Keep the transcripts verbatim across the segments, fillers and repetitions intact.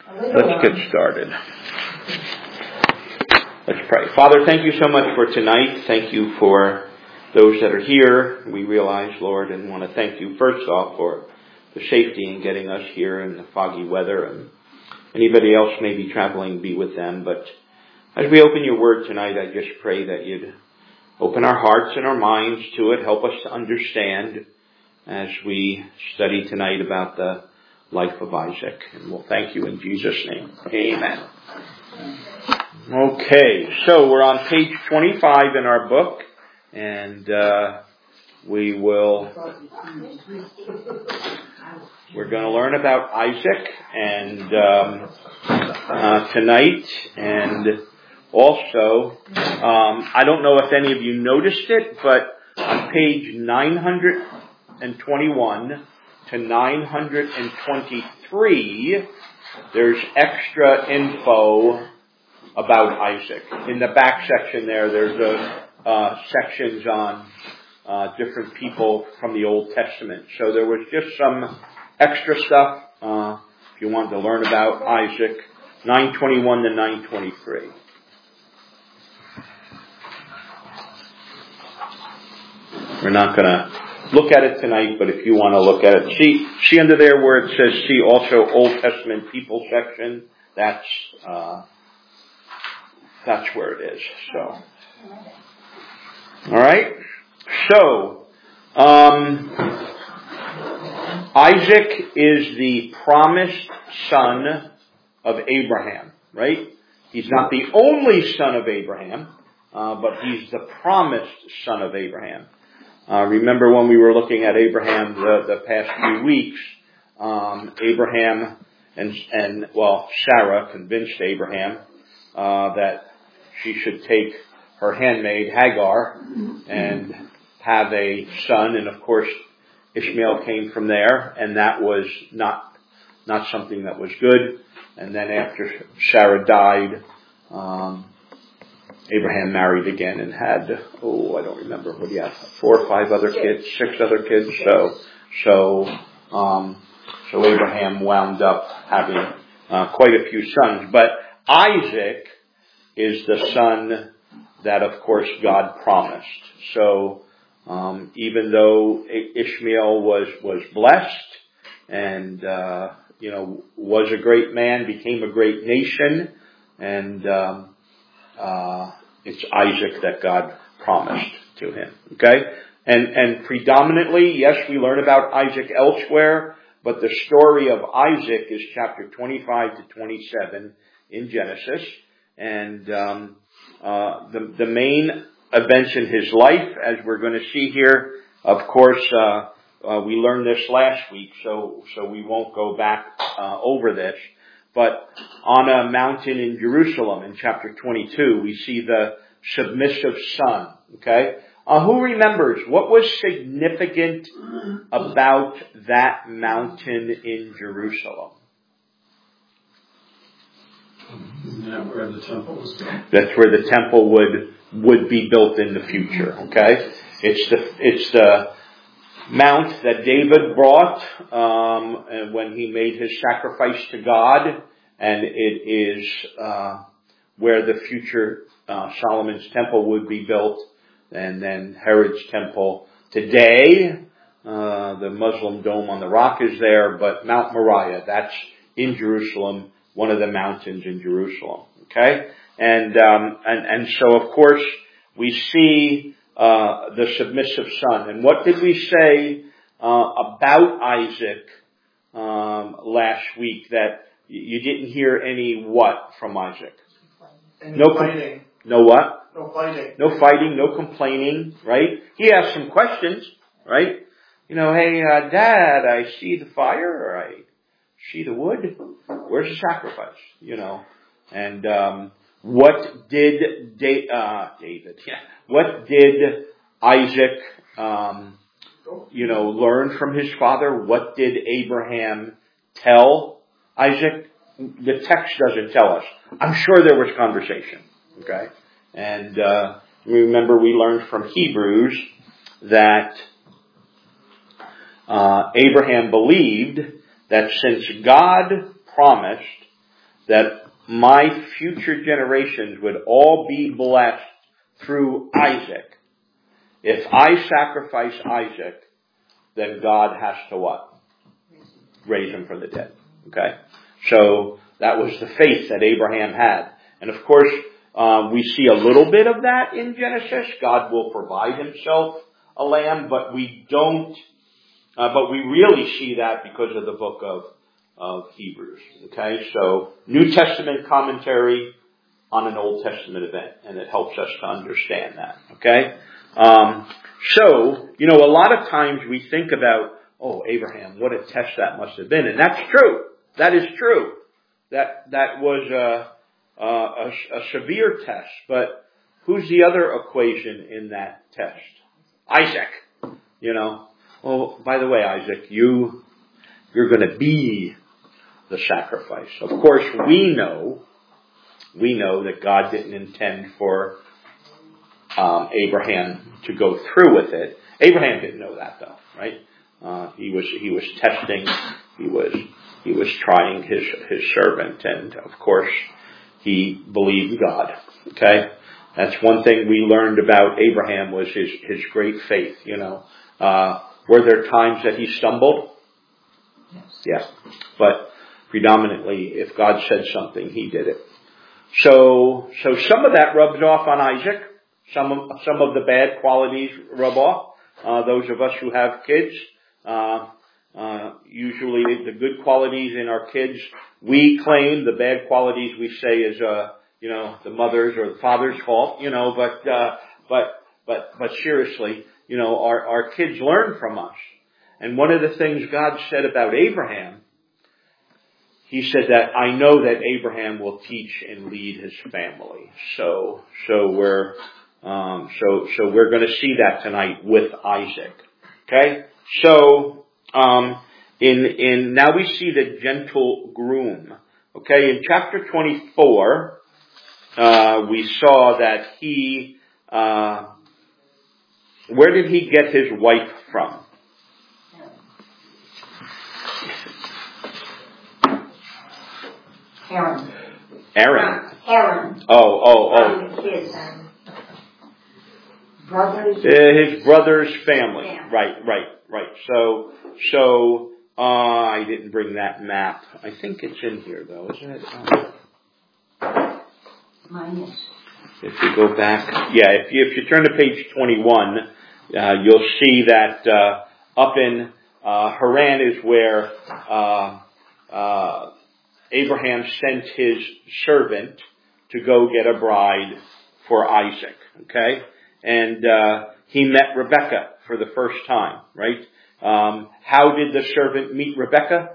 Let's get started. Let's pray. Father, thank you so much for tonight. Thank you for those that are here. We realize, Lord, and want to thank you first off for the safety in getting us here in the foggy weather, and anybody else may be traveling, be with them. But as we open your word tonight, I just pray that you'd open our hearts and our minds to it. Help us to understand as we study tonight about the life of Isaac. And we'll thank you in Jesus' name. Amen. Okay, so we're on page twenty-five in our book, and uh, we will, we're going to learn about Isaac and um, uh, tonight, and also, um, I don't know if any of you noticed it, but on page nine hundred twenty-one to nine hundred twenty-three, there's extra info about Isaac. In the back section there, there's a, uh, sections on uh, different people from the Old Testament. So there was just some extra stuff uh, if you wanted to learn about Isaac, nine twenty-one to nine twenty-three. We're not going to look at it tonight, but if you want to look at it, see, see under there where it says, see also Old Testament people section, that's, uh, that's where it is. So, alright. So, um, Isaac is the promised son of Abraham, right? He's not the only son of Abraham, uh, but he's the promised son of Abraham. Uh, remember when we were looking at Abraham the, the past few weeks, um, Abraham and, and, well, Sarah convinced Abraham, uh, that she should take her handmaid Hagar and have a son, and of course Ishmael came from there, and that was not, not something that was good. And then after Sarah died, um, Abraham married again and had, oh, I don't remember, what do you have, four or five other kids, six other kids. So, so, um, so Abraham wound up having uh, quite a few sons. But Isaac is the son that, of course, God promised. So, um, even though Ishmael was was blessed and uh, you know was a great man, became a great nation, and um, Uh, it's Isaac that God promised to him. Okay? And, and predominantly, yes, we learn about Isaac elsewhere, but the story of Isaac is chapter twenty-five to twenty-seven in Genesis. And, um, uh, the, the main events in his life, as we're going to see here, of course, uh, uh, we learned this last week, so, so we won't go back, uh, over this. But on a mountain in Jerusalem in chapter twenty-two, we see the submissive son. Okay? Uh, who remembers what was significant about that mountain in Jerusalem? Isn't that where the temple was built? That's where the temple would, would be built in the future. Okay? It's the, it's the mount that David brought um, and when he made his sacrifice to God, and it is uh, where the future uh, Solomon's temple would be built, and then Herod's temple today. Uh, the Muslim Dome on the Rock is there, but Mount Moriah, that's in Jerusalem, one of the mountains in Jerusalem. Okay, and um, and and so of course we see Uh, the submissive son. And what did we say uh, about Isaac um, last week? That y- you didn't hear any what from Isaac? Any no fighting. Com- no what? No fighting. No fighting, no complaining, right? He asked some questions, right? You know, hey, uh, Dad, I see the fire, or I see the wood. Where's the sacrifice? You know, and um, what did da- uh, David? Yeah. What did Isaac, um, you know, learn from his father? What did Abraham tell Isaac? The text doesn't tell us. I'm sure there was conversation. Okay, and uh, remember we learned from Hebrews that uh, Abraham believed that since God promised that my future generations would all be blessed through Isaac. If I sacrifice Isaac, then God has to what? Raise him from the dead. Okay? So that was the faith that Abraham had. And of course, um, we see a little bit of that in Genesis. God will provide himself a lamb, but we don't, uh, but we really see that because of the book of, of Hebrews. Okay? So, New Testament commentary on an Old Testament event, and it helps us to understand that. Okay? Um, so, you know, a lot of times we think about, oh, Abraham, what a test that must have been. And that's true. That is true. That, that was a, a, a, a severe test. But who's the other equation in that test? Isaac. You know, oh, by the way, Isaac, you, you're going to be the sacrifice. Of course, we know, we know that God didn't intend for um, Abraham to go through with it. Abraham didn't know that though, right? Uh, he was, he was testing, he was, he was trying his, his servant, and of course, he believed God. Okay? That's one thing we learned about Abraham was his, his great faith, you know. Uh, were there times that he stumbled? Yes. Yeah. But predominantly, if God said something, he did it. So, so some of that rubs off on Isaac. Some of, some of the bad qualities rub off. Uh, those of us who have kids, uh, uh, usually the good qualities in our kids, we claim. The bad qualities we say is, uh, you know, the mother's or the father's fault, you know, but, uh, but, but, but seriously, you know, our, our kids learn from us. And one of the things God said about Abraham, he said that I know that Abraham will teach and lead his family. So, so we're, um, so, so we're going to see that tonight with Isaac. Okay? So, um, in, in, now we see the gentle groom. Okay? In chapter twenty-four, Uh, we saw that he, uh, where did he get his wife from? Aaron. Aaron. Aaron. Oh, oh, oh. His um, brothers. Uh, his brother's family. Yeah. Right, right, right. So, so, uh, I didn't bring that map. I think it's in here though, isn't it? Uh, Mine is. If you go back, yeah, if you, if you turn to page twenty-one, uh, you'll see that, uh, up in, uh, Haran is where, uh, uh, Abraham sent his servant to go get a bride for Isaac, okay? And, uh, he met Rebekah for the first time, right? Um, how did the servant meet Rebekah?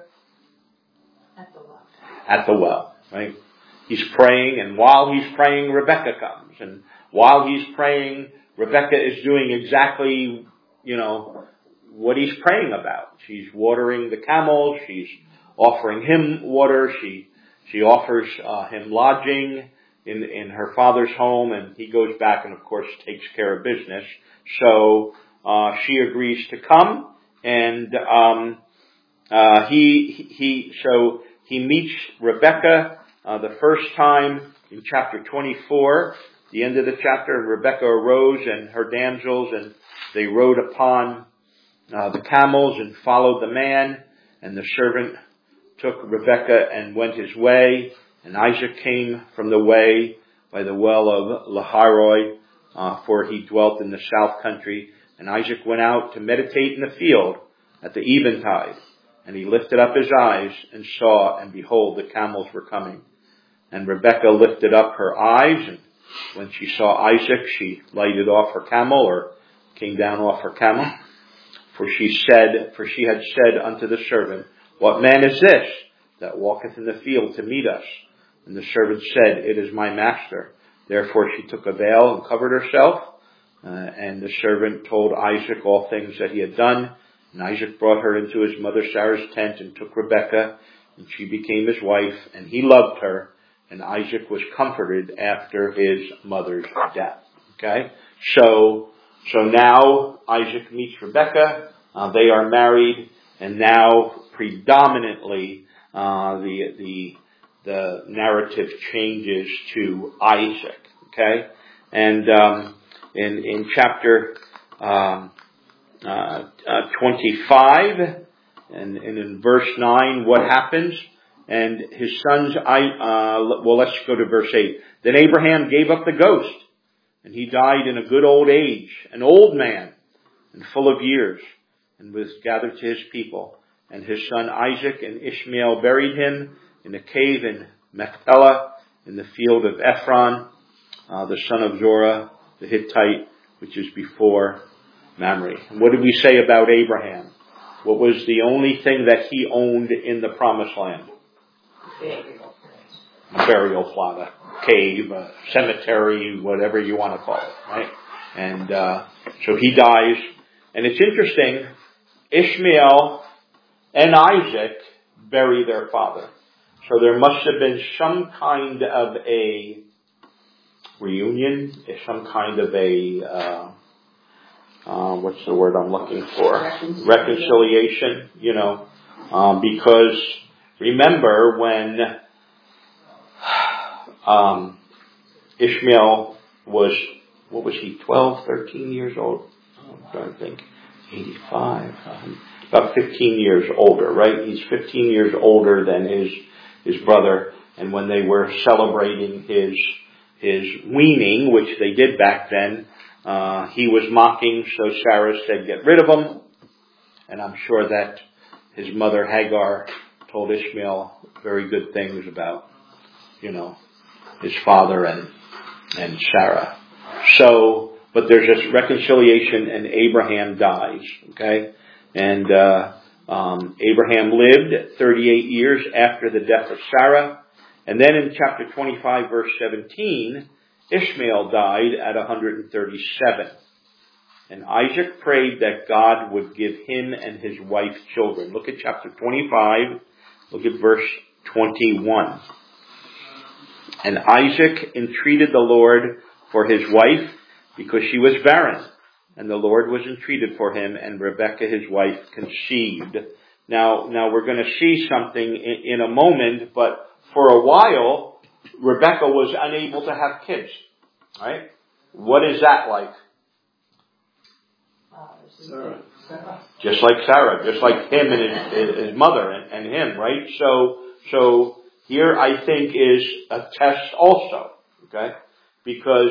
At the well. At the well, right? He's praying, and while he's praying, Rebekah comes. And while he's praying, Rebekah is doing exactly, you know, what he's praying about. She's watering the camels. She's offering him water. She she offers uh, him lodging in in her father's home, and he goes back and, of course, takes care of business. So uh, she agrees to come, and um, uh, he he so he meets Rebekah. Uh, the first time in chapter twenty-four, the end of the chapter, and Rebekah arose and her damsels, and they rode upon uh, the camels and followed the man, and the servant took Rebekah and went his way, and Isaac came from the way by the well of Lahairoi, uh, for he dwelt in the south country, and Isaac went out to meditate in the field at the eventide, and he lifted up his eyes and saw, and behold, the camels were coming. And Rebekah lifted up her eyes, and when she saw Isaac, she lighted off her camel, or came down off her camel. For she said, for she had said unto the servant, What man is this that walketh in the field to meet us? And the servant said, It is my master. Therefore she took a veil and covered herself. Uh, and the servant told Isaac all things that he had done. And Isaac brought her into his mother Sarah's tent and took Rebekah, and she became his wife, and he loved her. And Isaac was comforted after his mother's death. Okay? So, so now Isaac meets Rebekah. Uh, they are married, and now predominantly, uh, the, the, the narrative changes to Isaac. Okay, and um, in in chapter um, uh, uh, twenty-five, and, and in verse nine, what happens? And his sons, I uh, well, let's go to verse eight. Then Abraham gave up the ghost, and he died in a good old age, an old man, and full of years, and was gathered to his people. And his son Isaac and Ishmael buried him in a cave in Machpelah, in the field of Ephron, uh, the son of Zorah, the Hittite, which is before Mamre. And what did we say about Abraham? What was the only thing that he owned in the promised land? Burial. Burial plot, a cave, a cemetery, whatever you want to call it, right? And uh, so he dies. And it's interesting, Ishmael and Isaac bury their father. So there must have been some kind of a reunion, some kind of a, uh, uh, what's the word I'm looking for? Reconciliation. Reconciliation, you know, um, because remember when um, Ishmael was, what was he, twelve, thirteen years old? I'm trying to think. eighty-five. Um, about fifteen years older, right? He's fifteen years older than his his brother. And when they were celebrating his his weaning, which they did back then, uh, he was mocking. So Sarah said, "Get rid of him." And I'm sure that his mother Hagar told Ishmael very good things about, you know, his father and and Sarah. So, but there's this reconciliation, and Abraham dies. Okay, and uh, um, Abraham lived thirty-eight years after the death of Sarah, and then in chapter twenty-five, verse seventeen, Ishmael died at one hundred thirty-seven, and Isaac prayed that God would give him and his wife children. Look at chapter twenty-five. Look at verse twenty-one. And Isaac entreated the Lord for his wife, because she was barren. And the Lord was entreated for him, and Rebekah his wife conceived. Now, now we're going to see something in, in a moment, but for a while, Rebekah was unable to have kids. Right? What is that like? Sarah. Just like Sarah, just like him and his, his mother and, and him, right? So, so here I think is a test also, okay? Because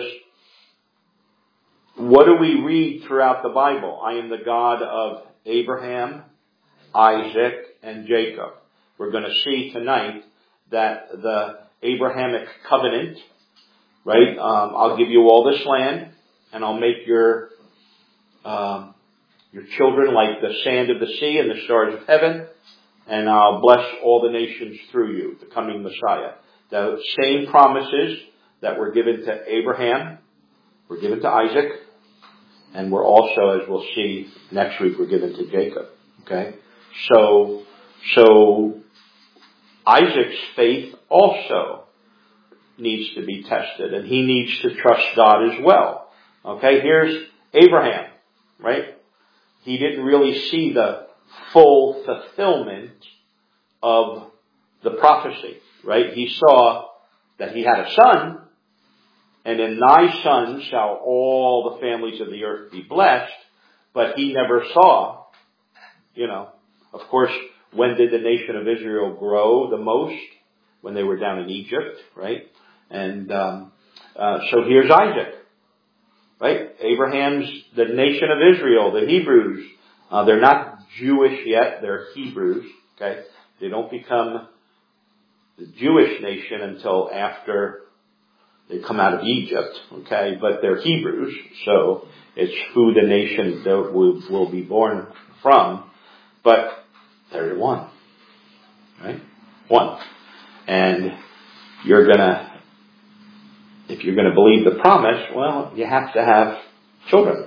what do we read throughout the Bible? I am the God of Abraham, Isaac, and Jacob. We're going to see tonight that the Abrahamic covenant, right? Um, I'll give you all this land, and I'll make your um, your children like the sand of the sea and the stars of heaven, and I'll bless all the nations through you, the coming Messiah. The same promises that were given to Abraham were given to Isaac, and we're also, as we'll see next week, we're given to Jacob. Okay? So, so Isaac's faith also needs to be tested, and he needs to trust God as well. Okay? Here's Abraham, right? He didn't really see the full fulfillment of the prophecy, right? He saw that he had a son, and in thy son shall all the families of the earth be blessed, but he never saw, you know, of course, when did the nation of Israel grow the most? When they were down in Egypt, right? And um, uh, so here's Isaac, right? Abraham's the nation of Israel, the Hebrews. Uh, they're not Jewish yet, they're Hebrews, okay? They don't become the Jewish nation until after they come out of Egypt, okay? But they're Hebrews, so it's who the nation will, will be born from. But there's one, right? One. And you're gonna, if you're gonna believe the promise, well, you have to have children.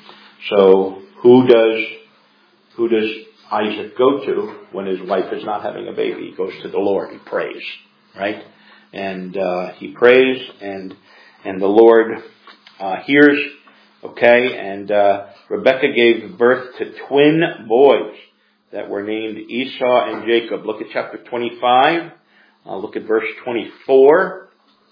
So who does, who does Isaac go to when his wife is not having a baby? He goes to the Lord. He prays, right? And uh, he prays, and and the Lord uh, hears. Okay, and uh, Rebekah gave birth to twin boys that were named Esau and Jacob. Look at chapter twenty-five, Uh, look at verse twenty-four.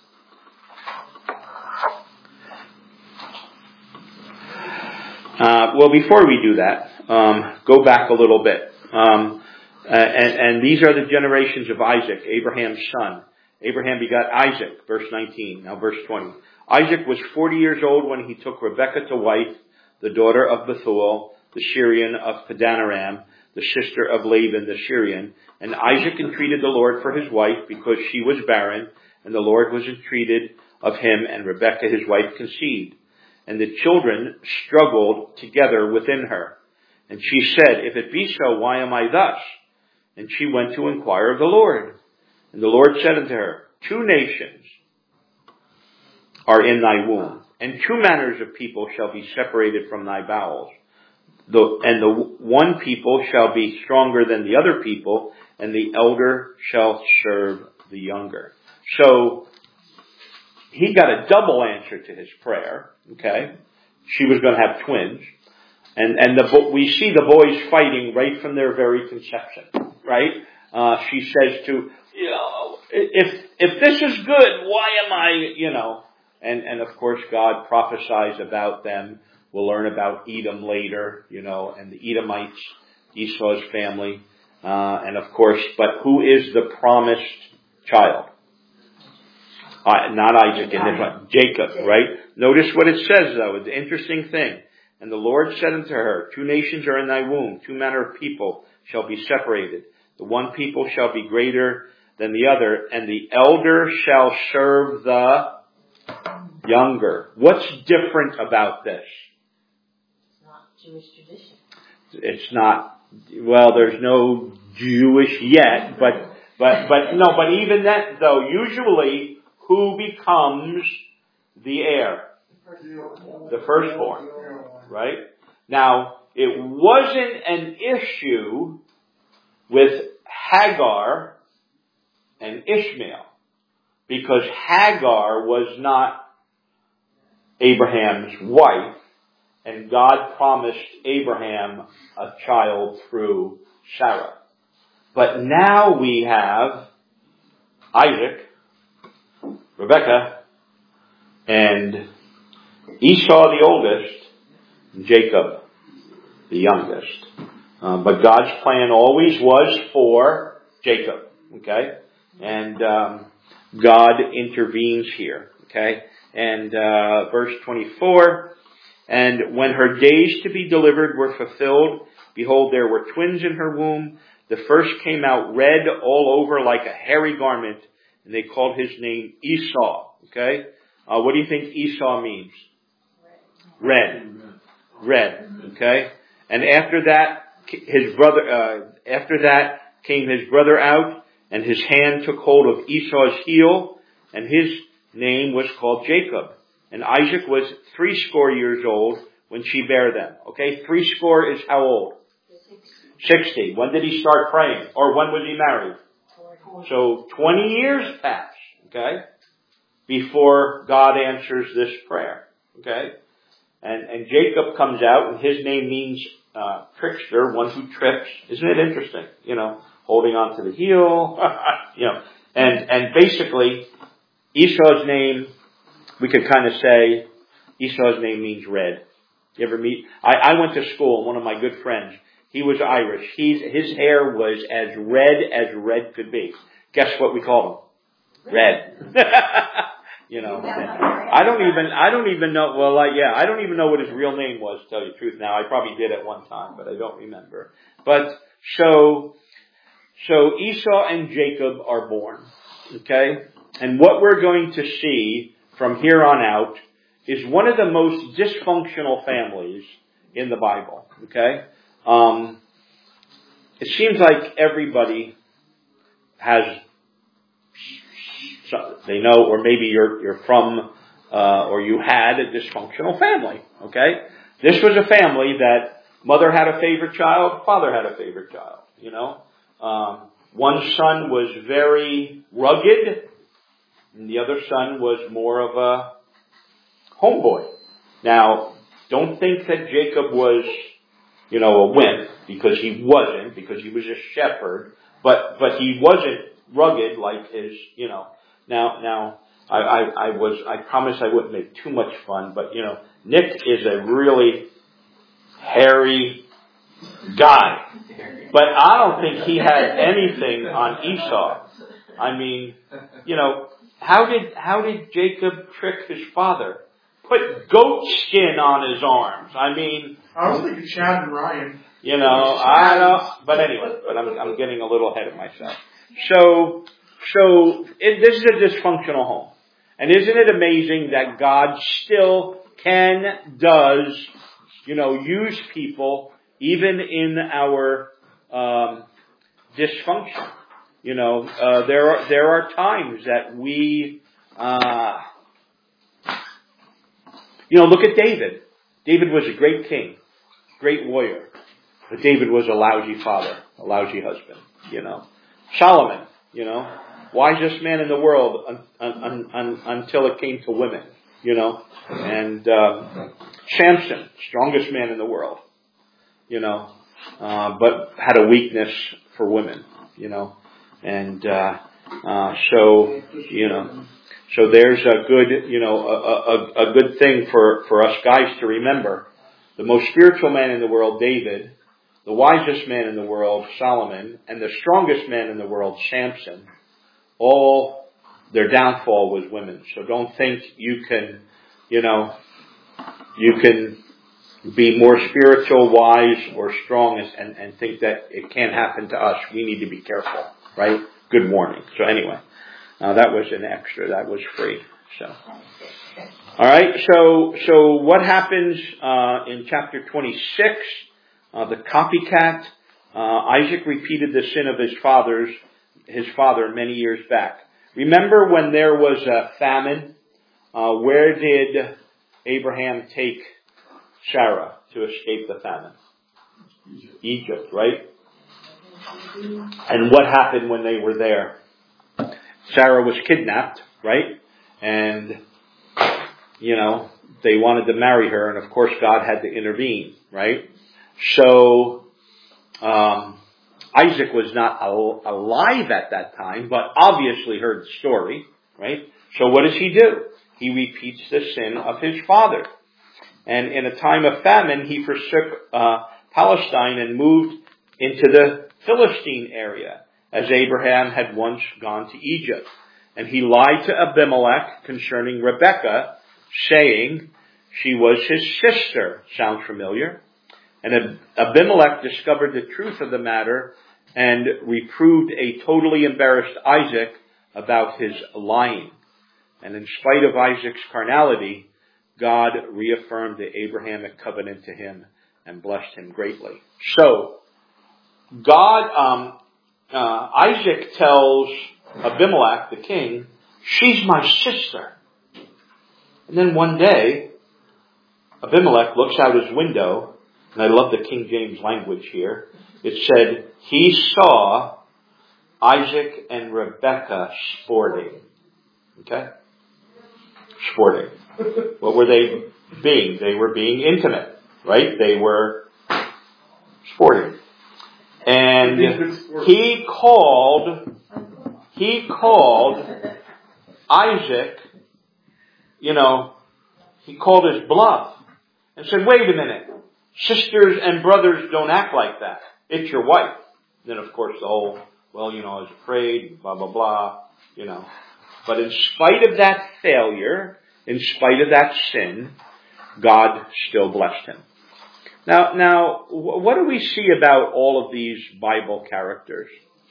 Uh, well, before we do that, um, go back a little bit. Um, uh, and, and these are the generations of Isaac, Abraham's son. Abraham begot Isaac, verse nineteen. Now verse twenty. Isaac was forty years old when he took Rebekah to wife, the daughter of Bethuel, the Syrian of Padanaram, the sister of Laban the Syrian. And Isaac entreated the Lord for his wife because she was barren, and the Lord was entreated of him, and Rebekah his wife conceived. And the children struggled together within her. And she said, if it be so, why am I thus? And she went to inquire of the Lord. And the Lord said unto her, two nations are in thy womb, and two manners of people shall be separated from thy bowels. The, and the one people shall be stronger than the other people, and the elder shall serve the younger. So, he got a double answer to his prayer, okay? She was going to have twins. And, and the, we see the boys fighting right from their very conception, right? Uh, she says to, you know, if, if this is good, why am I, you know, and, and of course God prophesies about them. We'll learn about Edom later, you know, and the Edomites, Esau's family, uh, and of course, but who is the promised child? Uh, not Isaac in this one, Jacob, right? Notice what it says though, it's an interesting thing. And the Lord said unto her, two nations are in thy womb, two manner of people shall be separated. The one people shall be greater than the other, and the elder shall serve the younger. What's different about this? It's not Jewish tradition. It's not, well, there's no Jewish yet, but, but, but, no, but even that though, usually, who becomes the heir? The firstborn. Right? Now, it wasn't an issue with Hagar and Ishmael, because Hagar was not Abraham's wife, and God promised Abraham a child through Sarah. But now we have Isaac, Rebekah, and Esau the oldest, Jacob the youngest. Uh, but God's plan always was for Jacob. Okay? And um, God intervenes here. Okay? And uh, verse twenty-four, and when her days to be delivered were fulfilled, behold, there were twins in her womb. The first came out red all over like a hairy garment, and they called his name Esau. Okay? Uh, what do you think Esau means? Red. Red. Okay? And after that, his brother, uh, after that came his brother out, and his hand took hold of Esau's heel, and his name was called Jacob. And Isaac was threescore years old when she bare them. Okay? Threescore is how old? Sixty. When did he start praying? Or when was he married? So twenty years pass. Okay? Before God answers this prayer. Okay? And, and Jacob comes out, and his name means uh, trickster, one who trips. Isn't it interesting? You know, holding on to the heel. you know, and and basically, Esau's name, we could kind of say, Esau's name means red. You ever meet? I, I went to school, and one of my good friends, he was Irish. He's, his hair was as red as red could be. Guess what we called him? Red. You know, I don't even, I don't even know, well, like, yeah, I don't even know what his real name was, to tell you the truth now. I probably did at one time, but I don't remember. But, so, so Esau and Jacob are born. Okay? And what we're going to see from here on out is one of the most dysfunctional families in the Bible. Okay? Um, it seems like everybody has, they know, or maybe you're you're from, uh, or you had a dysfunctional family. Okay, this was a family that mother had a favorite child, father had a favorite child. You know, um, one son was very rugged, and the other son was more of a homeboy. Now, don't think that Jacob was, you know, a wimp, because he wasn't, because he was a shepherd, but, but he wasn't rugged like his, you know. Now, now, I, I, I was, I promised I wouldn't make too much fun, but you know, Nick is a really hairy guy. But I don't think he had anything on Esau. I mean, you know, how did, how did Jacob trick his father? Put goat skin on his arms. I mean, I was thinking Chad and Ryan. You know, I don't, but anyway, but I'm, I'm getting a little ahead of myself. So, so, it, this is a dysfunctional home. And isn't it amazing that God still can, does, you know, use people even in our, um, dysfunction. You know, uh, there are, there are times that we, uh, you know, look at David. David was a great king, great warrior. But David was a lousy father, a lousy husband, you know. Solomon, you know, wisest man in the world un, un, un, until it came to women, you know. And um, Samson, strongest man in the world, you know, uh, but had a weakness for women, you know. And uh, uh, so, you know, so there's a good, you know, a, a, a good thing for, for us guys to remember. The most spiritual man in the world, David, the wisest man in the world, Solomon, and the strongest man in the world, Samson, all their downfall was women. So don't think you can, you know, you can be more spiritual, wise, or strong and, and think that it can't happen to us. We need to be careful, right? Good warning. So anyway, uh, that was an extra. That was free. So, all right. So, so what happens uh, in chapter twenty-six? Uh, the copycat, uh, Isaac repeated the sin of his father's, his father many years back. Remember when there was a famine? Uh, where did Abraham take Sarah to escape the famine? Egypt, Egypt, right? And what happened when they were there? Sarah was kidnapped, right? And, you know, they wanted to marry her, and of course God had to intervene, right? So, um, Isaac was not al- alive at that time, but obviously heard the story, right? So what does he do? He repeats the sin of his father. And in a time of famine, he forsook uh, Palestine and moved into the Philistine area, as Abraham had once gone to Egypt. And he lied to Abimelech concerning Rebekah, saying she was his sister. Sounds familiar? And Abimelech discovered the truth of the matter and reproved a totally embarrassed Isaac about his lying. And in spite of Isaac's carnality, God reaffirmed the Abrahamic covenant to him and blessed him greatly. So, God, um, uh, Isaac tells Abimelech, the king, she's my sister. And then one day, Abimelech looks out his window, and I love the King James language here. It said, he saw Isaac and Rebekah sporting. Okay? Sporting. What were they being? They were being intimate, right? They were sporting. And he called, he called Isaac, you know, he called his bluff and said, wait a minute. Sisters and brothers don't act like that. It's your wife. Then, of course, the whole, well, you know, I was afraid, blah, blah, blah, you know. But in spite of that failure, in spite of that sin, God still blessed him. Now, now, what do we see about all of these Bible characters?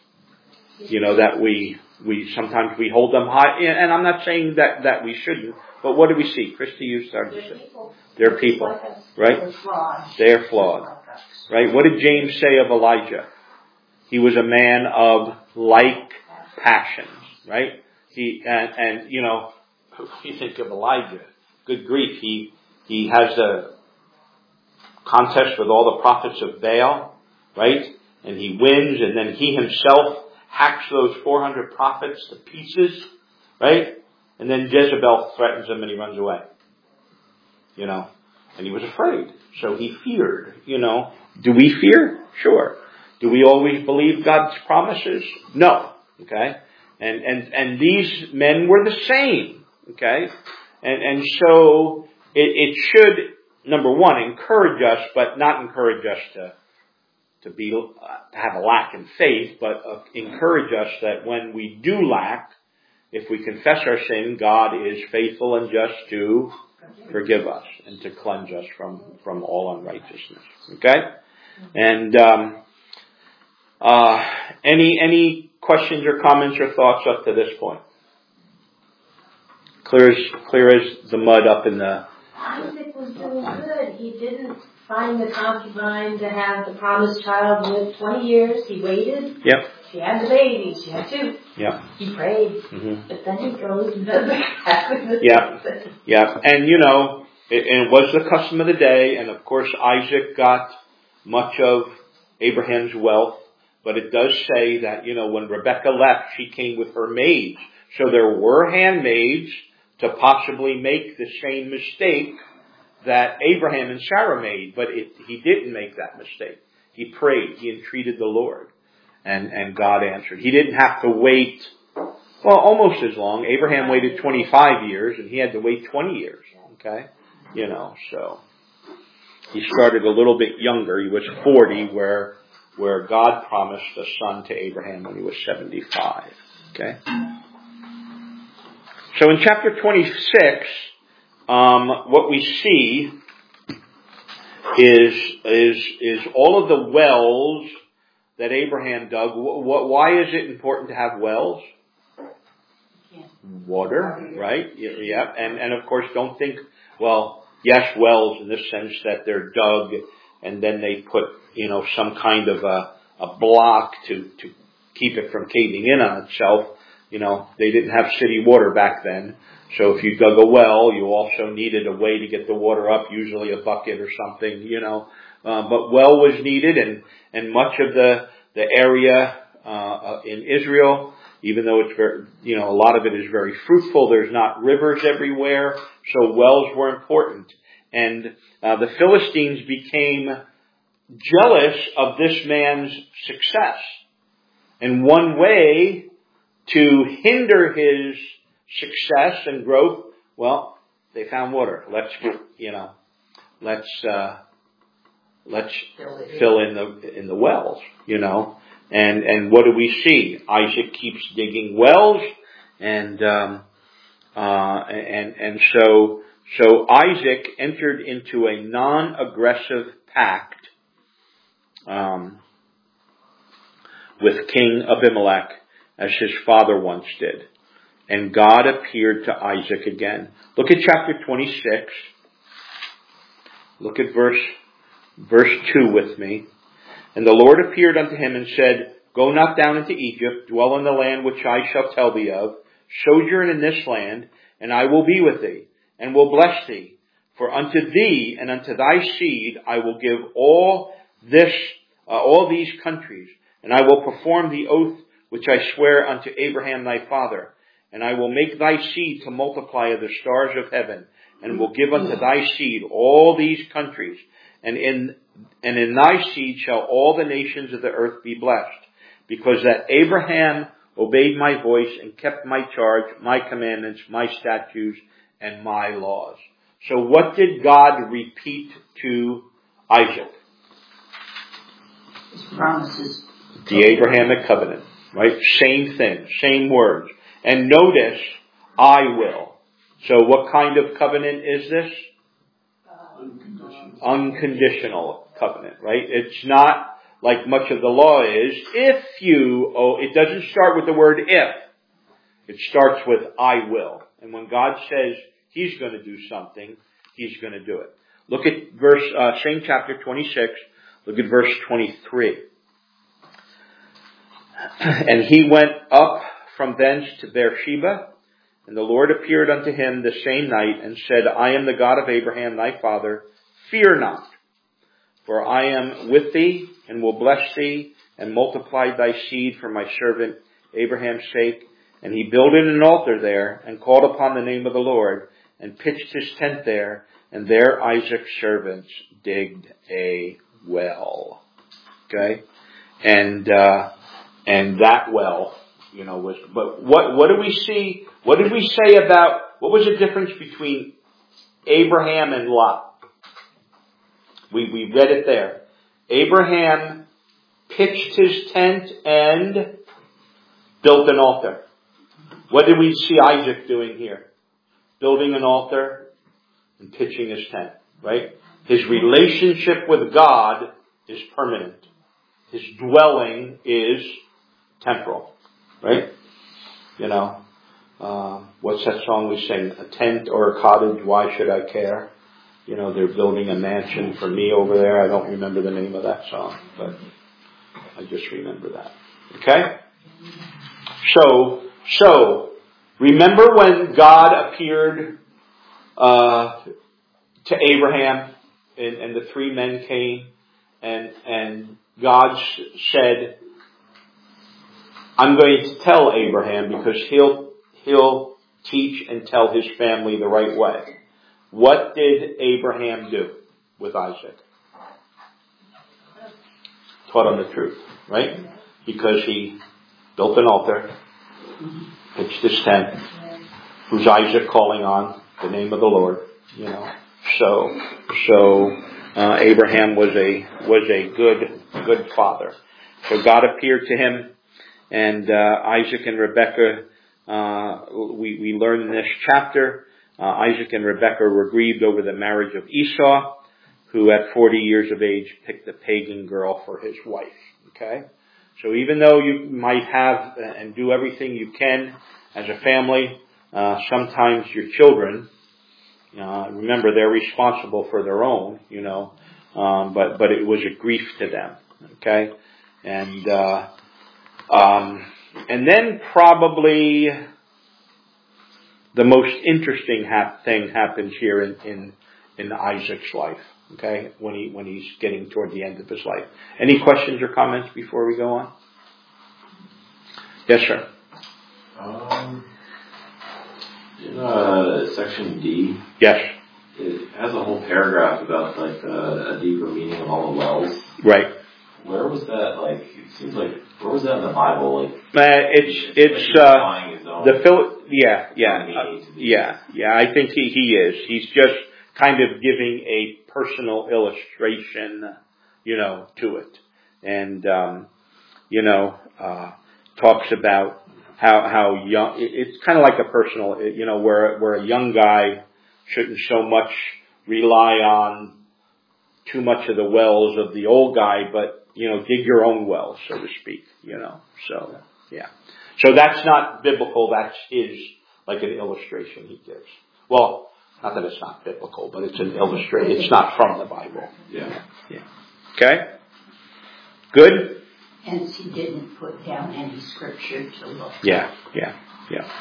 You know, that we, we, sometimes we hold them high, and I'm not saying that, that we shouldn't, but what do we see? Christy, you started to say. They're people, right? They're flawed, right? What did James say of Elijah? He was a man of like passions, right? He, and, and, you know, you think of Elijah, good grief, he, he has a contest with all the prophets of Baal, right? And he wins, and then he himself hacks those four hundred prophets to pieces, right? And then Jezebel threatens him and he runs away. You know, and he was afraid. So he feared, you know. Do we fear? Sure. Do we always believe God's promises? No. Okay. And, and, and these men were the same. Okay? And, and so it, it should, number one, encourage us, but not encourage us to, to be, uh, to have a lack in faith, but uh, encourage us that when we do lack, if we confess our sin, God is faithful and just to forgive us and to cleanse us from, from all unrighteousness. Okay? And, um, uh, any, any questions or comments or thoughts up to this point? Clear as, clear as the mud up in the... Isaac was doing good. He didn't find the concubine to have the promised child with twenty years. He waited. Yep. She had the baby. She had two. Yep. He prayed. Mm-hmm. But then he goes and does exactly the Yep. same thing. Yep. And you know, it, and it was the custom of the day, and of course Isaac got much of Abraham's wealth, but it does say that, you know, when Rebekah left, she came with her maids. So there were handmaids to possibly make the same mistake that Abraham and Sarah made, but it, he didn't make that mistake. He prayed. He entreated the Lord, and, and God answered. He didn't have to wait, well, almost as long. Abraham waited twenty-five years, and he had to wait twenty years. Okay? You know, so he started a little bit younger. He was forty, where, where God promised a son to Abraham when he was seventy-five. Okay? So in chapter twenty-six, um, what we see is is is all of the wells that Abraham dug. Why is it important to have wells? Water, right? Yeah, and and of course, don't think, well, yes, wells in this sense that they're dug and then they put, you know, some kind of a a block to to keep it from caving in on itself. You know, they didn't have city water back then. So if you dug a well, you also needed a way to get the water up, usually a bucket or something, you know. Uh, but well was needed, and, and much of the, the area, uh, in Israel, even though it's very, you know, a lot of it is very fruitful, there's not rivers everywhere, so wells were important. And, uh, the Philistines became jealous of this man's success. And one way to hinder his success and growth, well, they found water. Let's, you know, let's, uh, let's fill in the, in the wells, you know. And, and what do we see? Isaac keeps digging wells, and, um, uh, and, and so, so Isaac entered into a non-aggressive pact, um, with King Abimelech, as his father once did. And God appeared to Isaac again. Look at chapter twenty-six. Look at verse, verse two with me. And the Lord appeared unto him and said, Go not down into Egypt, dwell in the land which I shall tell thee of, sojourn in this land, and I will be with thee, and will bless thee. For unto thee and unto thy seed I will give all this, uh, all these countries, and I will perform the oath which I swear unto Abraham thy father. And I will make thy seed to multiply as the stars of heaven, and will give unto thy seed all these countries. And in, and in thy seed shall all the nations of the earth be blessed, because that Abraham obeyed my voice and kept my charge, my commandments, my statutes, and my laws. So what did God repeat to Isaac? His promises. The Abrahamic covenant. Right? Same thing, same words. And notice, I will. So what kind of covenant is this? Unconditional. Unconditional covenant, right? It's not like much of the law is. If you, oh, it doesn't start with the word if. It starts with I will. And when God says He's going to do something, He's going to do it. Look at verse, uh, same chapter twenty-six. Look at verse twenty-three. And he went up from thence to Beersheba, and the Lord appeared unto him the same night, and said, I am the God of Abraham thy father, fear not, for I am with thee, and will bless thee, and multiply thy seed for my servant Abraham's sake. And he builded an altar there, and called upon the name of the Lord, and pitched his tent there, and there Isaac's servants digged a well. Okay? And, uh, And that well you know, wisdom. But what, what do we see? What did we say about, what was the difference between Abraham and Lot? We, we read it there. Abraham pitched his tent and built an altar. What did we see Isaac doing here? Building an altar and pitching his tent, right? His relationship with God is permanent. His dwelling is temporal, right? You know, uh, what's that song we sing? A tent or a cottage, why should I care? You know, they're building a mansion for me over there. I don't remember the name of that song, but I just remember that. Okay? So, so, remember when God appeared uh, to Abraham and, and the three men came and, and God said, I'm going to tell Abraham because he'll, he'll teach and tell his family the right way. What did Abraham do with Isaac? Taught him the truth, right? Because he built an altar, pitched his tent. Who's Isaac calling on? The name of the Lord, you know. So, so uh, Abraham was a was a good good father. So God appeared to him, and uh, Isaac and Rebekah. Uh, we we learn in this chapter. Uh, Isaac and Rebekah were grieved over the marriage of Esau, who at forty years of age picked a pagan girl for his wife. Okay? So even though you might have and do everything you can as a family, uh, sometimes your children, uh, remember they're responsible for their own, you know, um, but, but it was a grief to them. Okay? And, uh, um, and then probably the most interesting ha- thing happens here in, in, in Isaac's life. Okay, when he when he's getting toward the end of his life. Any questions or comments before we go on? Yes, sir. Um, in uh, section D, yes, it has a whole paragraph about like uh, a deeper meaning of all the wells. Right. Where was that? Like, it seems like where was that in the Bible? Like, uh, it's it's uh, the Phil. Yeah, yeah, uh, yeah, yeah. I think he he is. He's just kind of giving a personal illustration, you know, to it. And, um, you know, uh, talks about how, how young, it's kind of like a personal, you know, where, where a young guy shouldn't so much rely on too much of the wells of the old guy, but, you know, dig your own well, so to speak, you know. So, yeah. So that's not biblical, that's his, like an illustration he gives. Well, not that it's not biblical, but it's an illustration. It's not from the Bible. Yeah. Yeah. Okay? Good? Hence he didn't put down any scripture to look. Yeah, yeah, yeah.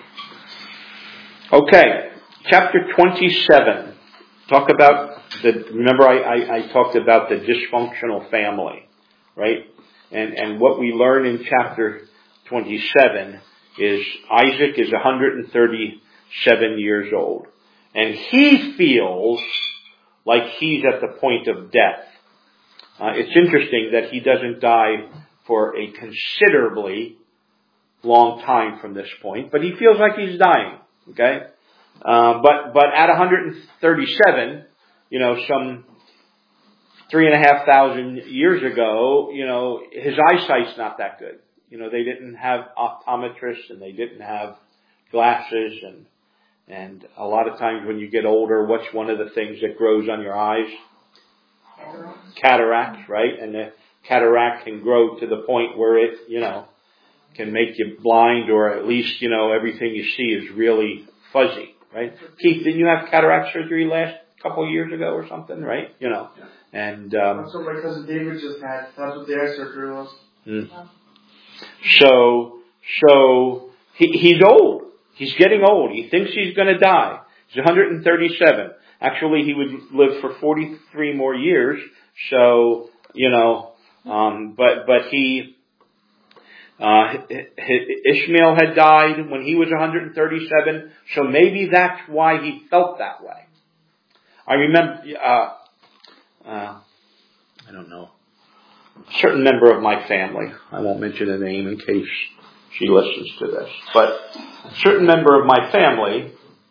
Okay. Chapter twenty-seven. Talk about the, remember I, I, I talked about the dysfunctional family, right? And, and what we learn in chapter twenty-seven is Isaac is one hundred thirty-seven years old. And he feels like he's at the point of death. Uh, it's interesting that he doesn't die for a considerably long time from this point, but he feels like he's dying. Okay, uh, but but at one hundred thirty-seven, you know, some three and a half thousand years ago, you know, his eyesight's not that good. You know, they didn't have optometrists and they didn't have glasses and. And a lot of times when you get older, what's one of the things that grows on your eyes? Cataracts. Cataracts, right? And the cataract can grow to the point where it, you know, can make you blind, or at least, you know, everything you see is really fuzzy, right? Keith, didn't you have cataract surgery last couple of years ago or something, right? You know, and, um, That's what my cousin David just had. That's what their surgery was. Mm. So, so, he, he's old. He's getting old. He thinks he's going to die. He's one hundred thirty-seven. Actually, he would live for forty-three more years. So, you know, um, but, but he, uh, Ishmael had died when he was one hundred thirty-seven. So maybe that's why he felt that way. I remember, uh, uh, I don't know, a certain member of my family, I won't mention a name in case she listens to this. But a certain member of my family,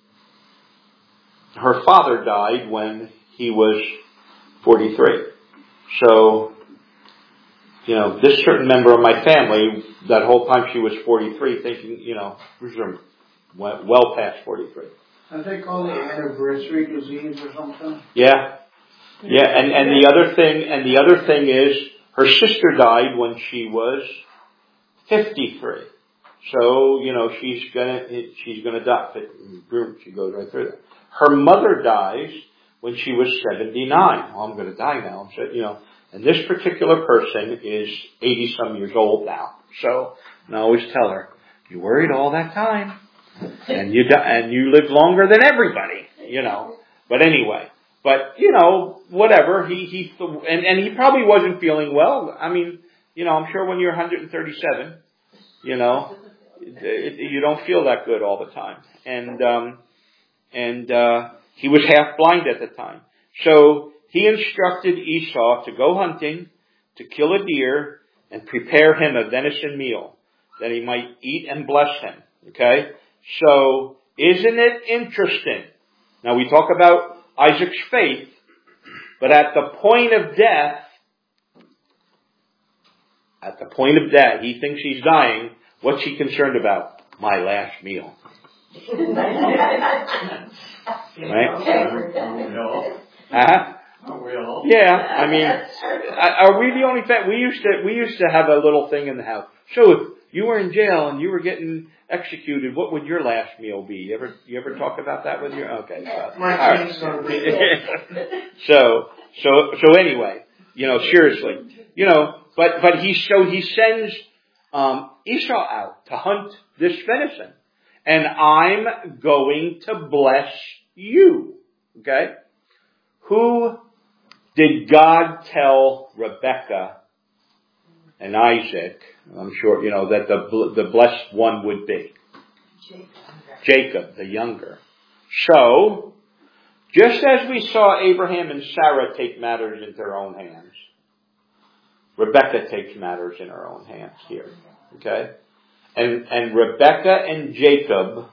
her father died when he was forty-three. So, you know, this certain member of my family, that whole time she was forty-three, thinking, you know, well past forty-three. I think all the anniversary disease or something. Yeah. Yeah, and, and the other thing, and the other thing is, her sister died when she was fifty-three. So, you know, she's gonna, she's gonna die. She goes right through that. Her mother dies when she was seventy-nine. Well, I'm gonna die now. So, you know, and this particular person is eighty some years old now. So, and I always tell her, you worried all that time. And you di- and you live longer than everybody, you know. But anyway, but, you know, whatever, he, he, and, and he probably wasn't feeling well. I mean, you know, I'm sure when you're one hundred thirty-seven, you know, it, you don't feel that good all the time. And, um, and, uh, he was half blind at the time. So he instructed Esau to go hunting, to kill a deer, and prepare him a venison meal, that he might eat and bless him. Okay? So, isn't it interesting? Now we talk about Isaac's faith, but at the point of death, at the point of death, he thinks he's dying. What's he concerned about? My last meal. Right? Uh-huh. Yeah, I mean, are we the only fa- we used to we used to have a little thing in the house. So if you were in jail and you were getting executed, what would your last meal be? You ever you ever talk about that with your okay? So, My all right. so so so anyway, you know, seriously, you know, but but he so he sends um, Esau out to hunt this venison, and I'm going to bless you. Okay, who did God tell Rebekah and Isaac? I'm sure, you know, that the the blessed one would be Jacob, Jacob the younger. So, just as we saw Abraham and Sarah take matters into their own hands, Rebekah takes matters in her own hands here. Okay? And, and Rebekah and Jacob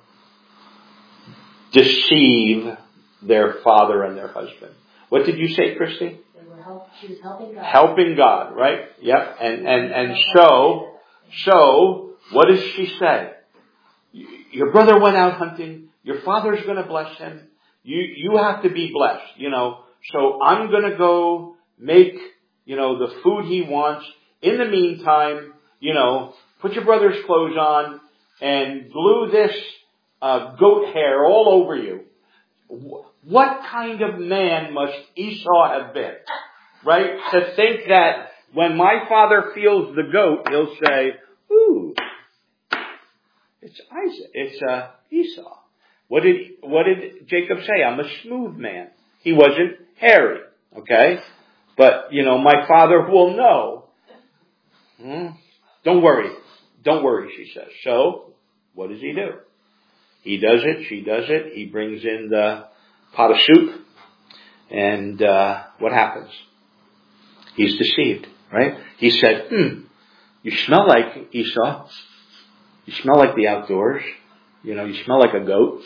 deceive their father and their husband. What did you say, Christy? They were help, she was helping God. Helping God, right? Yep. And, and, and so, so, what does she say? Your brother went out hunting. Your father's going to bless him. You, you have to be blessed, you know. So I'm going to go make, you know, the food he wants. In the meantime, you know, put your brother's clothes on and glue this uh, goat hair all over you. What kind of man must Esau have been? Right? To think that when my father feels the goat, he'll say, ooh, it's Isaac, it's uh, Esau. What did, what did Jacob say? I'm a smooth man. He wasn't hairy. Okay? But, you know, my father will know. Hmm? Don't worry. Don't worry, she says. So, what does he do? He does it, she does it. He brings in the pot of soup. And uh, what happens? He's deceived, right? He said, hmm, you smell like Esau. You smell like the outdoors. You know, you smell like a goat.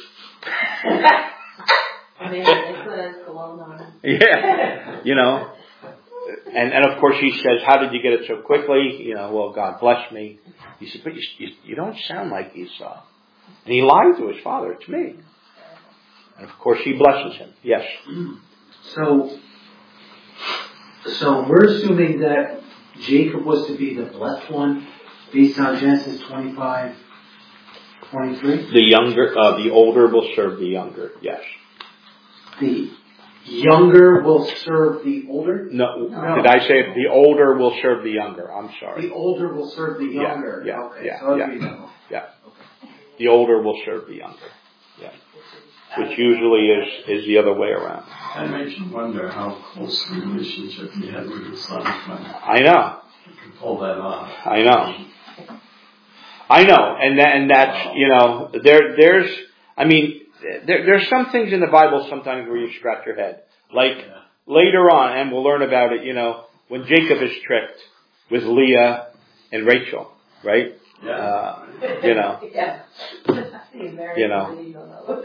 I mean, they put a cologne on him. Yeah. You know. And, and of course he says, how did you get it so quickly? You know, well, God bless me. He said, but you, you, you don't sound like Esau. And he lied to his father. It's me. And of course he blesses him. Yes. So, so we're assuming that Jacob was to be the blessed one based on Genesis twenty-five, twenty-three? The younger, uh, the older will serve the younger. Yes. The younger will serve the older? No, no. Did I say it? The older will serve the younger? I'm sorry. The older will serve the younger. Yeah, yeah, okay, yeah, so yeah. you know. Yeah. The older will serve the younger. Yeah. Which usually is, is the other way around. That makes you wonder how close the relationship he had with his son. I know. He could pull that off. I know. I know. And that, and that's, you know, there, there's, I mean, there, there's some things in the Bible sometimes where you scratch your head. Like, Yeah. later on, and we'll learn about it, you know, when Jacob is tricked with Leah and Rachel, right? Uh, you know. Yeah. You know.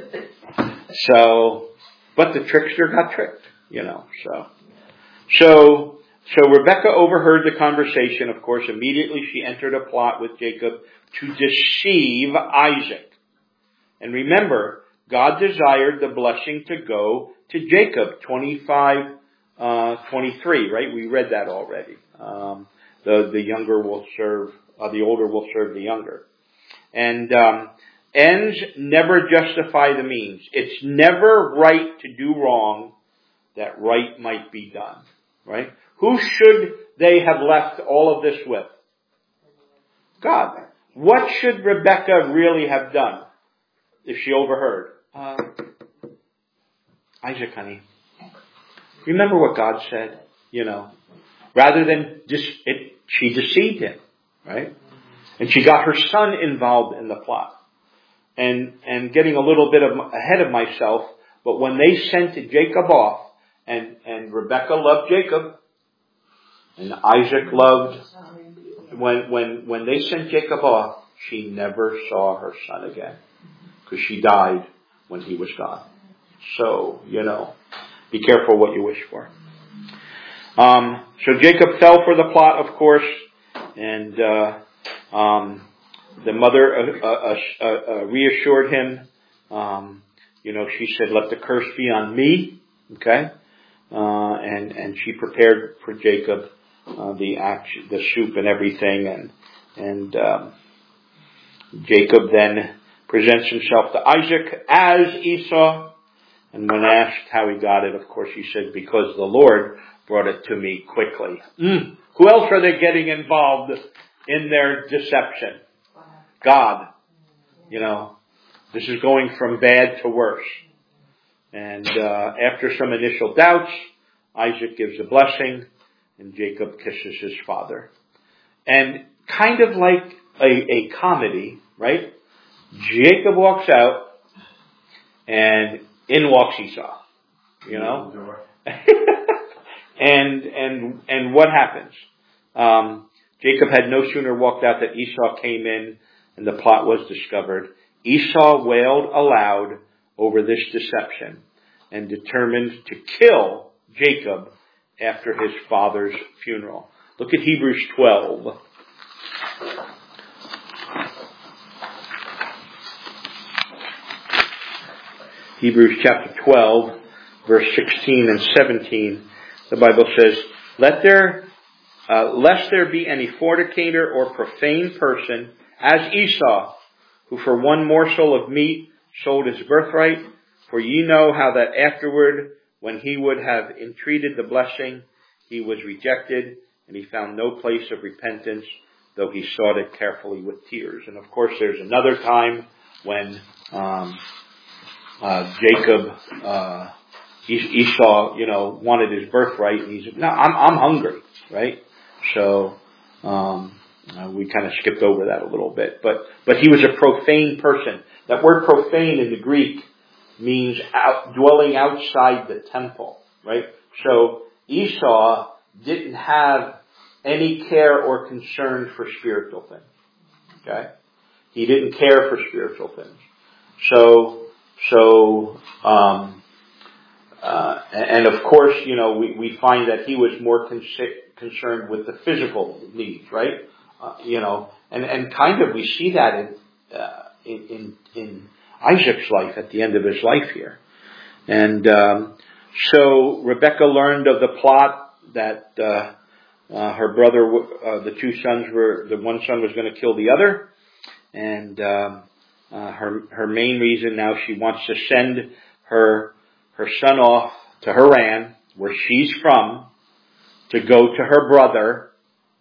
So, but the trickster got tricked, you know, so. So, so Rebekah overheard the conversation, of course. Immediately she entered a plot with Jacob to deceive Isaac. And remember, God desired the blessing to go to Jacob, twenty-five, uh, twenty-three, right? We read that already. Um, the, the younger will serve, uh, the older will serve the younger. And, um, ends never justify the means. It's never right to do wrong that right might be done. Right? Who should they have left all of this with? God. What should Rebekah really have done if she overheard? Uh, Isaac, honey. Remember what God said, you know. Rather than just, it, she deceived him, right? And she got her son involved in the plot. And, and getting a little bit of, ahead of myself, but when they sent Jacob off, and, and Rebekah loved Jacob, and Isaac loved, when, when, when they sent Jacob off, she never saw her son again. Because she died when he was gone. So, you know, be careful what you wish for. Um, so Jacob fell for the plot, of course, and, uh, um, the mother, uh, uh, uh, uh, reassured him. Um, you know, she said, let the curse be on me. Okay. Uh, and, and she prepared for Jacob, uh, the action, the soup and everything. And, and, um, Jacob then presents himself to Isaac as Esau. And when asked how he got it, of course, he said, because the Lord brought it to me quickly. Mm. Who else are they getting involved in their deception? God. You know, this is going from bad to worse. And uh, after some initial doubts, Isaac gives a blessing, and Jacob kisses his father. And kind of like a, a comedy, right? Jacob walks out, and in walks Esau. You know? and and and what happens? Um, Jacob had no sooner walked out that Esau came in, and the plot was discovered. Esau wailed aloud over this deception and determined to kill Jacob after his father's funeral. Look at Hebrews twelve. Hebrews chapter twelve, verse sixteen and seventeen. The Bible says, Let there, uh, lest there be any fornicator or profane person as Esau, who for one morsel of meat sold his birthright. For ye know how that afterward, when he would have entreated the blessing, he was rejected, and he found no place of repentance, though he sought it carefully with tears. And of course, there's another time when um, uh, Jacob, uh, Esau, you know, wanted his birthright, and he said, "No, I'm I'm hungry," right? So um, uh, we kind of skipped over that a little bit, but but he was a profane person. That word "profane" in the Greek means out, dwelling outside the temple, right? So Esau didn't have any care or concern for spiritual things. Okay, he didn't care for spiritual things. So so. Um, Uh, and of course, you know, we, we find that he was more con- concerned with the physical needs, right? Uh, you know, and, and kind of we see that in, uh, in, in, in Isaac's life at the end of his life here. And, um, so Rebekah learned of the plot that, uh, uh, her brother, uh, the two sons were, the one son was going to kill the other. And, um, uh, her, her main reason now she wants to send her her son off to Haran, where she's from, to go to her brother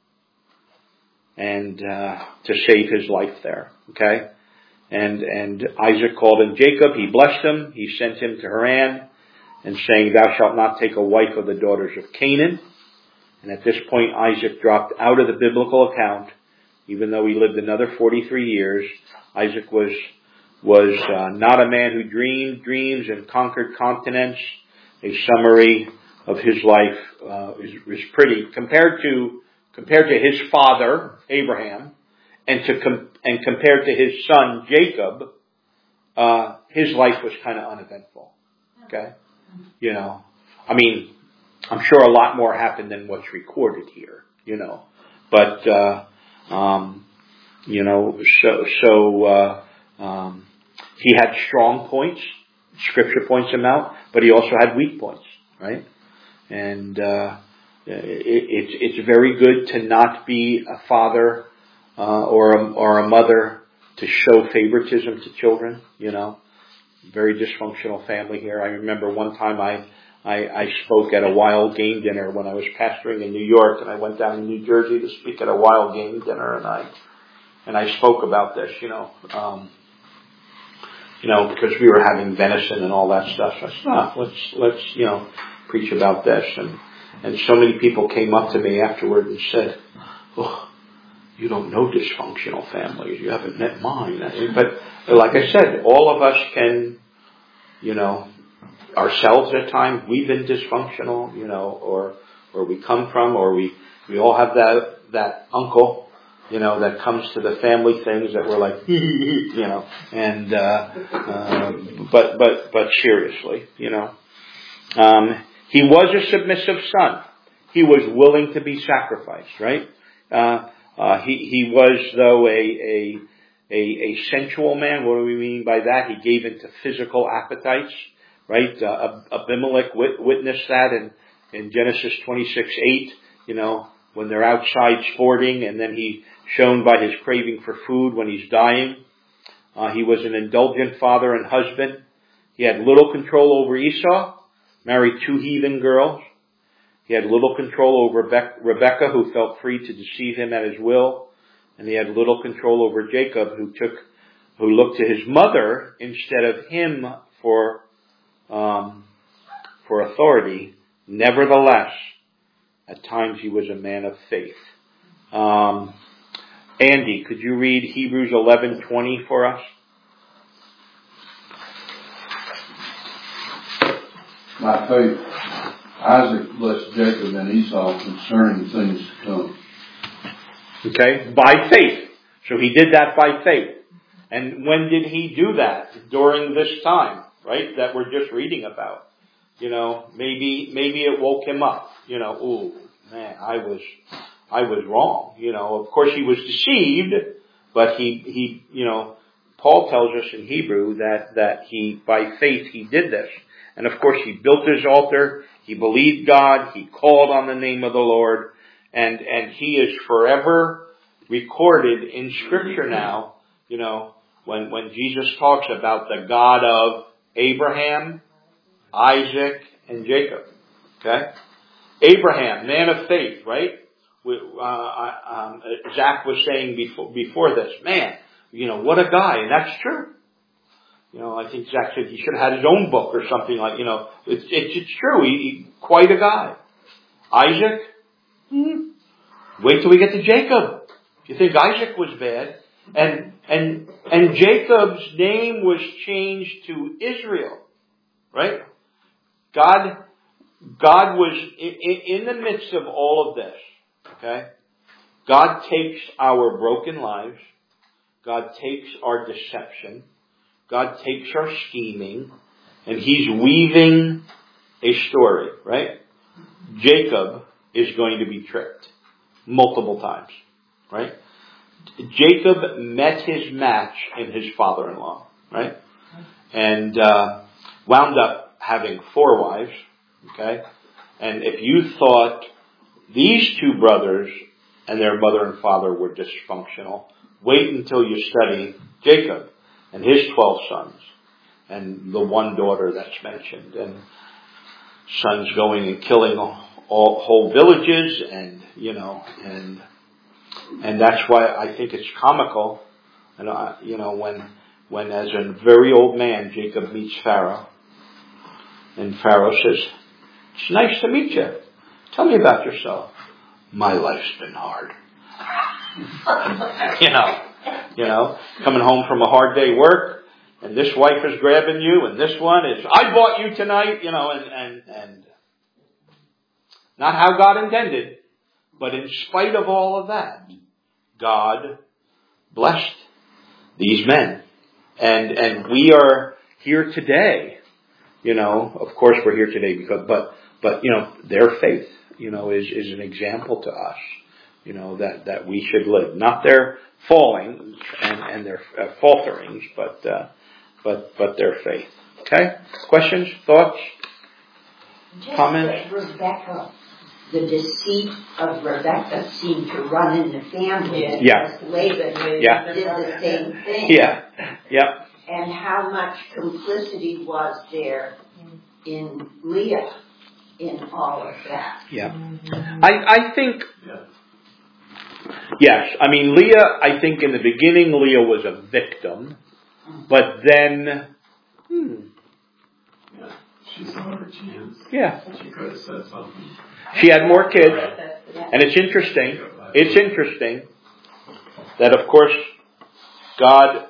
and uh, to save his life there. Okay, and and Isaac called him Jacob. He blessed him. He sent him to Haran, and saying, "Thou shalt not take a wife of the daughters of Canaan." And at this point, Isaac dropped out of the biblical account, even though he lived another forty-three years. Isaac was. was uh, not a man who dreamed dreams and conquered continents. A summary of his life uh, is, is pretty compared to compared to his father Abraham, and to com- and compared to his son Jacob, uh, his life was kind of uneventful. Okay? You know, I mean, I'm sure a lot more happened than what's recorded here, you know. But, uh, um, you know, so, so, uh, um, he had strong points. Scripture points him out, but he also had weak points, right? And, uh, it, it's, it's very good to not be a father, uh, or a, or a mother to show favoritism to children, you know. Very dysfunctional family here. I remember one time I, I, I spoke at a wild game dinner when I was pastoring in New York, and I went down to New Jersey to speak at a wild game dinner, and I, and I spoke about this, you know, um, you know, because we were having venison and all that stuff. So I said, ah, let's, let's, you know, preach about this. And, and so many people came up to me afterward and said, oh, you don't know dysfunctional families. You haven't met mine. But like I said, all of us can, you know, ourselves at times, we've been dysfunctional, you know, or, or we come from, or we, we all have that, that uncle, you know, that comes to the family things that we're like, you know, and, uh, uh, but, but, but seriously, you know, um, he was a submissive son. He was willing to be sacrificed, right? Uh, uh, he, he was though a, a, a, a sensual man. What do we mean by that? He gave into physical appetites, right? Uh, Abimelech wit- witnessed that in, in Genesis twenty-six eight, you know, when they're outside sporting, and then he shown by his craving for food when he's dying. Uh, he was an indulgent father and husband. He had little control over Esau, married two heathen girls. He had little control over Rebekah, who felt free to deceive him at his will. And he had little control over Jacob, who took, who looked to his mother instead of him for, um, for authority. Nevertheless, at times he was a man of faith. Um, Andy, could you read Hebrews eleven twenty for us? By faith, Isaac blessed Jacob and Esau concerning things to come. Okay, by faith. So he did that by faith. And when did he do that? During this time, right? That we're just reading about. You know, maybe, maybe it woke him up. You know, ooh, man, I was, I was wrong. You know, of course he was deceived, but he, he, you know, Paul tells us in Hebrew that, that he, by faith, he did this. And of course he built his altar, he believed God, he called on the name of the Lord, and, and he is forever recorded in Scripture now, you know, when, when Jesus talks about the God of Abraham, Isaac, and Jacob. Okay? Abraham, man of faith, right? We, uh, um, Zach was saying before, before this, man, you know, what a guy, and that's true. You know, I think Zach said he should have had his own book or something like, you know, it's, it's, it's true. He, he, quite a guy. Isaac? Hmm. Wait till we get to Jacob. You think Isaac was bad? And, and, and Jacob's name was changed to Israel. Right? God, God was in, in the midst of all of this. Okay? God takes our broken lives. God takes our deception. God takes our scheming, and He's weaving a story, right? Jacob is going to be tricked multiple times, right? Jacob met his match in his father-in-law, right? And uh, wound up having four wives, okay? And if you thought these two brothers and their mother and father were dysfunctional, wait until you study Jacob and his twelve sons, and the one daughter that's mentioned, and sons going and killing all whole villages, and you know, and and that's why I think it's comical, and uh, you know, when when as a very old man Jacob meets Pharaoh, and Pharaoh says, "It's nice to meet you. Tell me about yourself." "My life's been hard." you know. You know, coming home from a hard day work, and this wife is grabbing you, and this one is, "I bought you tonight," you know, and, and, and not how God intended, but in spite of all of that, God blessed these men. And, and we are here today. You know, of course we're here today because, but, but, you know, their faith, you know, is, is an example to us, you know, that, that we should live. Not their falling and, and their uh, falterings, but, uh, but, but their faith. Okay? Questions? Thoughts? Just Comments? that Rebecca, the deceit of Rebecca seemed to run in the family. Yeah. Because Laban Yeah. did the same thing. Yeah. Yeah. And how much complicity was there in Leah in all of that? Yeah. I, I think, yes, I mean, Leah, I think in the beginning Leah was a victim, but then, hmm, Yeah. She saw her chance. yeah, She could have said something. she had more kids, and it's interesting, it's interesting that of course God,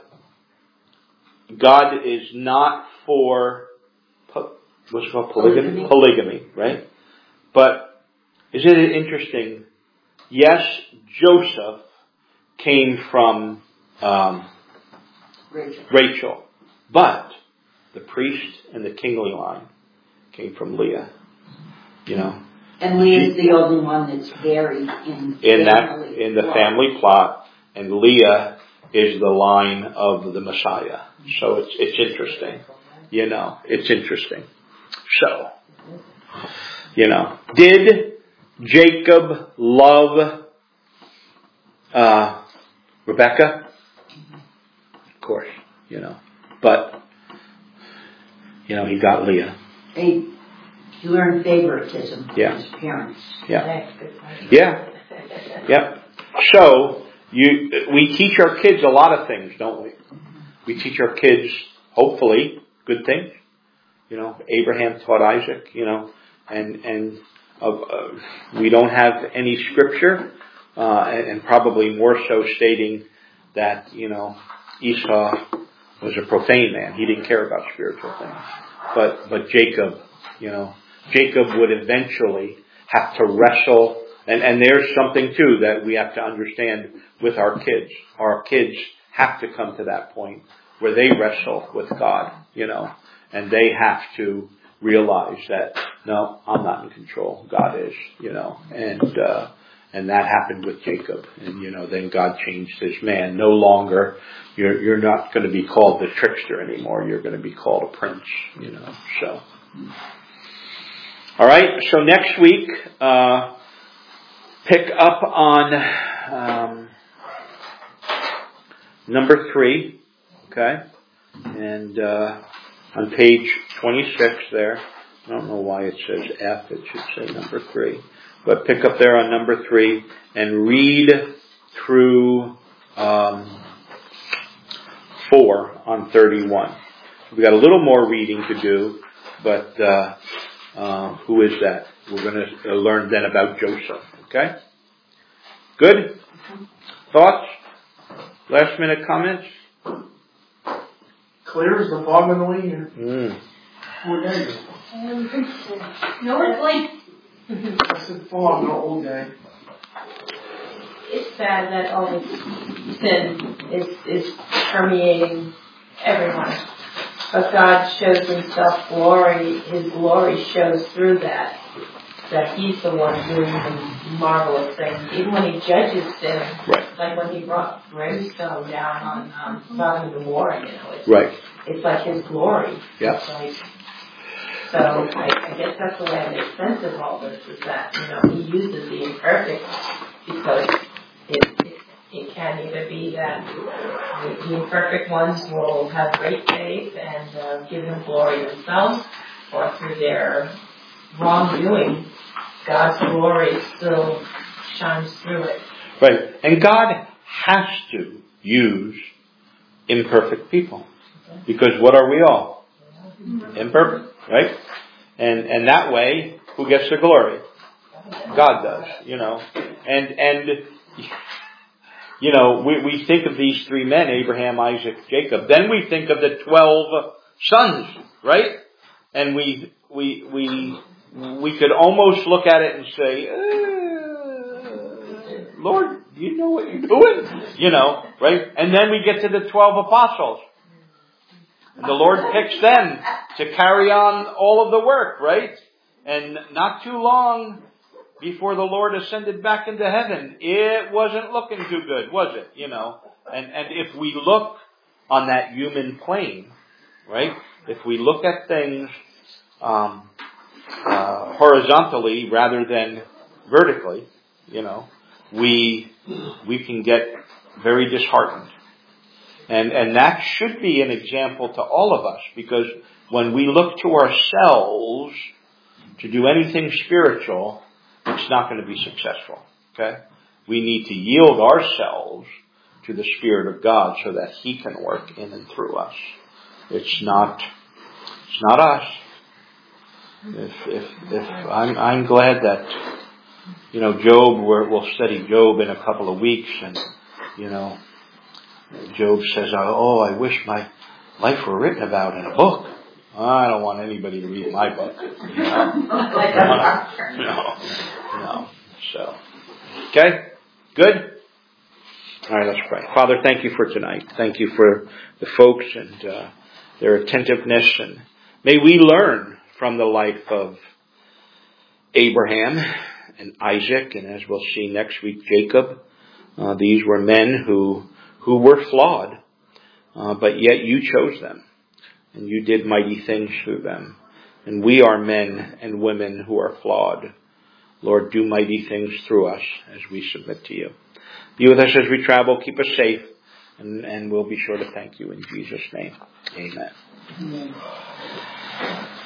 God is not for, what's it called, polygamy? Polygamy, right? But isn't it interesting? Yes, Joseph came from um, Rachel. Rachel, but the priest and the kingly line came from Leah. You know, And Leah's the only one that's buried in in that family in the plot. family plot, and Leah is the line of the Messiah. So it's it's interesting. You know, it's interesting. So, you know, did Jacob love uh, Rebecca? Of course, you know, but you know, he got Leah. They learned favoritism from Yeah. his parents. Yeah, yeah, yeah. So you, we teach our kids a lot of things, don't we? We teach our kids, hopefully, good things. You know, Abraham taught Isaac. You know, and and uh, uh, we don't have any scripture, uh, and, and probably more so stating that you know Esau was a profane man. He didn't care about spiritual things. But but Jacob, you know, Jacob would eventually have to wrestle, and, and there's something too that we have to understand with our kids. Our kids have to come to that point where they wrestle with God, you know, and they have to realize that, no, I'm not in control. God is, you know, and, uh, and that happened with Jacob. And, you know, then God changed his man. No longer, you're, you're not going to be called the trickster anymore. You're going to be called a prince, you know, so. All right. So next week, uh, pick up on, um, number three. Okay. And, uh, on page twenty-six there, I don't know why it says F, it should say number three. But pick up there on number three and read through um, four on thirty-one. We've got a little more reading to do, but uh, uh, who is that? We're going to learn then about Joseph. Okay? Good? Thoughts? Last minute comments? Clear as the fog in the wind. Mm. Four days. Um, no, it's like, I said fog, not all day. it's sad that all this sin is, is permeating everyone. But God shows himself glory, his glory shows through that, that he's the one doing the marvelous things. Even when he judges sin, Right. like when he brought brimstone down on um, Sodom and Gomorrah, you know, it's, Right. it's like his glory. Yeah. It's like, so I, I guess that's the way I make sense of all this, is that, you know, he uses the imperfect because it, it, it can either be that the, the imperfect ones will have great faith and uh, give him glory themselves, or through their wrongdoing, God's glory still shines through it. Right. And God has to use imperfect people. Because what are we all? Imperfect, right? And and that way, who gets the glory? God does, you know. And and you know, we, we think of these three men, Abraham, Isaac, Jacob. Then we think of the twelve sons, right? And we we we we could almost look at it and say, uh, Lord, you know what you're doing? You know, right? And then we get to the twelve apostles. And the Lord picks them to carry on all of the work, right? And not too long before the Lord ascended back into heaven, it wasn't looking too good, was it? You know, and, and if we look on that human plane, right? If we look at things um, uh, horizontally rather than vertically, you know, we we can get very disheartened. And and that should be an example to all of us, because when we look to ourselves to do anything spiritual, it's not going to be successful. Okay? We need to yield ourselves to the Spirit of God so that He can work in and through us. It's not it's not us. If if if I'm I'm glad that, you know, Job, we're, we'll study Job in a couple of weeks, and you know, Job says, "Oh, I wish my life were written about in a book. I don't want anybody to read my book." You know? no, no. So, okay, good. All right, let's pray. Father, thank you for tonight. Thank you for the folks and uh, their attentiveness, and may we learn from the life of Abraham and Isaac, and as we'll see next week, Jacob. Uh, these were men who who were flawed, uh, but yet you chose them, and you did mighty things through them. And we are men and women who are flawed. Lord, do mighty things through us as we submit to you. Be with us as we travel. Keep us safe, and, and we'll be sure to thank you in Jesus' name. Amen. Amen.